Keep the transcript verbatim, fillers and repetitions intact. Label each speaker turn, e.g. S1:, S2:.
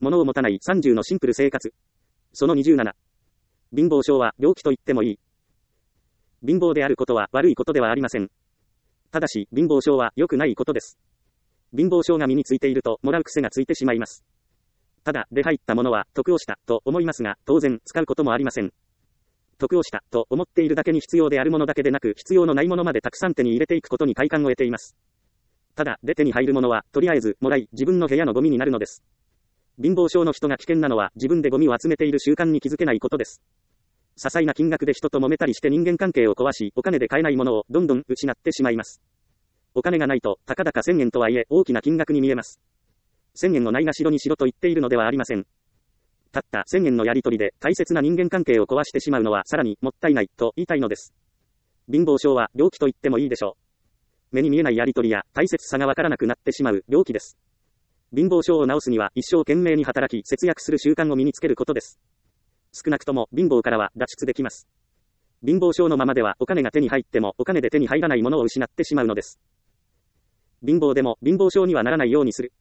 S1: 物を持たないさんじゅうのシンプル生活。そのにじゅうなな。貧乏症は病気と言ってもいい。貧乏であることは悪いことではありません。ただし、貧乏症は良くないことです。貧乏症が身についていると、もらう癖がついてしまいます。ただ、で入ったものは、得をした、と思いますが、当然、使うこともありません。得をした、と思っているだけに必要であるものだけでなく、必要のないものまでたくさん手に入れていくことに快感を得ています。ただ、で手に入るものは、とりあえず、もらい、自分の部屋のゴミになるのです。貧乏症の人が危険なのは、自分でゴミを集めている習慣に気づけないことです。些細な金額で人と揉めたりして人間関係を壊し、お金で買えないものをどんどん失ってしまいます。お金がないと、たかだかせんえんとはいえ、大きな金額に見えます。せんえんをないがしろにしろと言っているのではありません。たったせんえんのやり取りで、大切な人間関係を壊してしまうのは、さらにもったいない、と言いたいのです。貧乏症は、病気と言ってもいいでしょう。目に見えないやり取りや、大切さがわからなくなってしまう、病気です。貧乏症を治すには、一生懸命に働き、節約する習慣を身につけることです。少なくとも、貧乏からは脱出できます。貧乏症のままでは、お金が手に入っても、お金で手に入らないものを失ってしまうのです。貧乏でも、貧乏症にはならないようにする。